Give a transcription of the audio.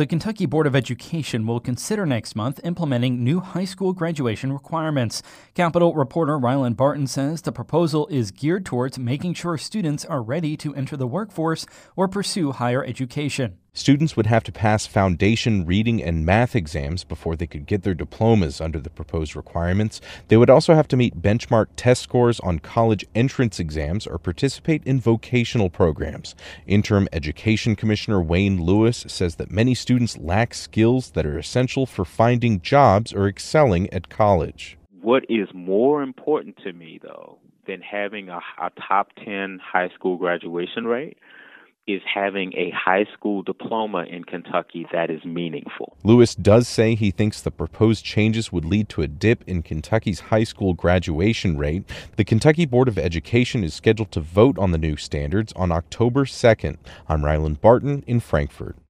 The Kentucky Board of Education will consider next month implementing new high school graduation requirements. Capitol reporter Rylan Barton says the proposal is geared towards making sure students are ready to enter the workforce or pursue higher education. Students would have to pass foundation reading and math exams before they could get their diplomas under the proposed requirements. They would also have to meet benchmark test scores on college entrance exams or participate in vocational programs. Interim Education Commissioner Wayne Lewis says that many students lack skills that are essential for finding jobs or excelling at college. What is more important to me, though, than having a top 10 high school graduation rate is having a high school diploma in Kentucky that is meaningful. Lewis does say he thinks the proposed changes would lead to a dip in Kentucky's high school graduation rate. The Kentucky Board of Education is scheduled to vote on the new standards on October 2nd. I'm Rylan Barton in Frankfort.